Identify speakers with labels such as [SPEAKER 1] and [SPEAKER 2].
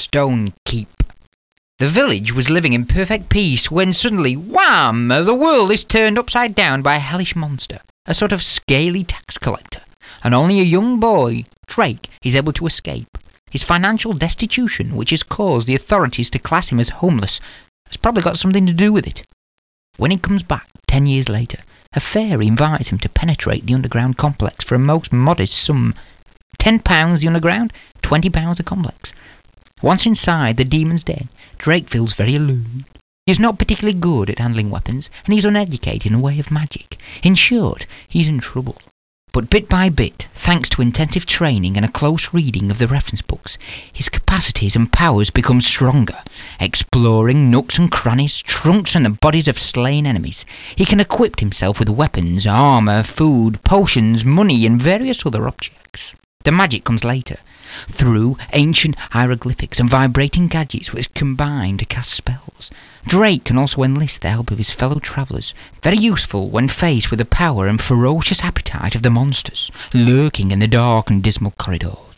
[SPEAKER 1] Stone Keep. The village was living in perfect peace when suddenly, wham! The world is turned upside down by a hellish monster, a sort of scaly tax collector, and only a young boy, Drake, is able to escape. His financial destitution, which has caused the authorities to class him as homeless, has probably got something to do with it. When he comes back 10 years later, a fairy invites him to penetrate the underground complex for a most modest sum. £10 the underground, £20 the complex. Once inside the demon's den, Drake feels very alone. He's not particularly good at handling weapons, and he's uneducated in the way of magic. In short, he's in trouble. But bit by bit, thanks to intensive training and a close reading of the reference books, his capacities and powers become stronger. Exploring nooks and crannies, trunks and the bodies of slain enemies, he can equip himself with weapons, armour, food, potions, money and various other objects. The magic comes later, through ancient hieroglyphics and vibrating gadgets which combine to cast spells. Drake can also enlist the help of his fellow travellers, very useful when faced with the power and ferocious appetite of the monsters lurking in the dark and dismal corridors.